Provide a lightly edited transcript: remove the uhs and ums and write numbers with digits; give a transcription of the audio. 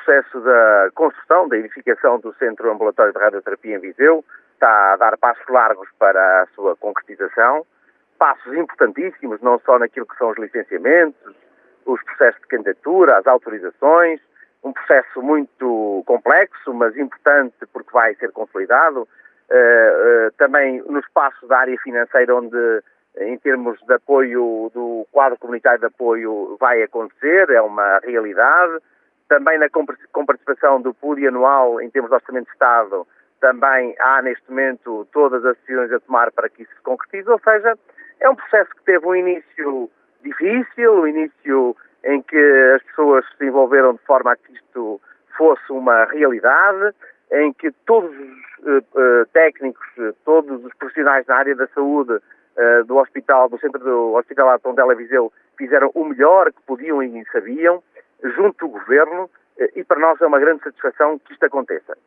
processo da construção, da edificação do Centro Ambulatório de Radioterapia em Viseu. Está a dar passos largos para a sua concretização, passos importantíssimos, não só naquilo que são os licenciamentos, os processos de candidatura, as autorizações, um processo muito complexo, mas importante porque vai ser consolidado. Também nos passos da área financeira, onde, em termos de apoio do quadro comunitário de apoio, vai acontecer, é uma realidade. Também com participação do plurianual, em termos de Orçamento de Estado, também há neste momento todas as decisões a tomar para que isso se concretize, ou seja, é um processo que teve um início difícil, um início em que as pessoas se envolveram de forma a que isto fosse uma realidade, em que todos os técnicos, todos os profissionais na área da saúde do hospital, do Centro do Hospitalar de Tondela Viseu, fizeram o melhor que podiam e sabiam, junto do Governo, e para nós é uma grande satisfação que isto aconteça.